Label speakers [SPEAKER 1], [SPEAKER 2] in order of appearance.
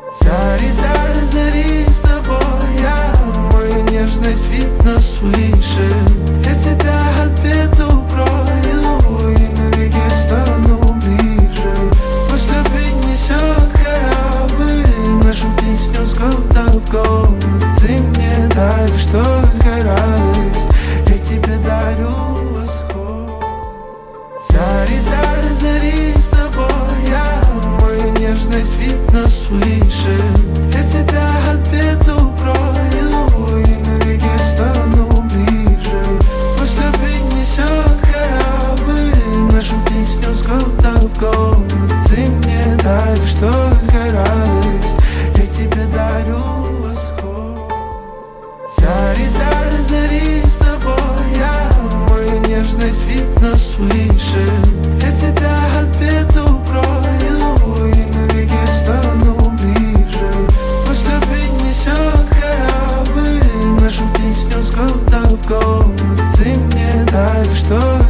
[SPEAKER 1] Зари до зари с тобой я, мою нежность видно свыше. Я тебя от бед укрою и навеки стану ближе. Пусть любить несет корабль, нашу песню с года в год. Ты мне даришь только радость, я тебе дарю восход. Зари до зари с тобой я, мою нежность видно свыше. Я тебя от бед укрою и навеки стану ближе. Пусть любить несет корабль, нашу песню с года в год. Ты мне даришь только радость, я тебе дарю восход. Зари до зари с тобой я, мою нежность видно свыше. Я тебя от бед укрою и навеки стану ближе. Пусть любить несет корабль, нашу песню с года в год. Ты мне даришь только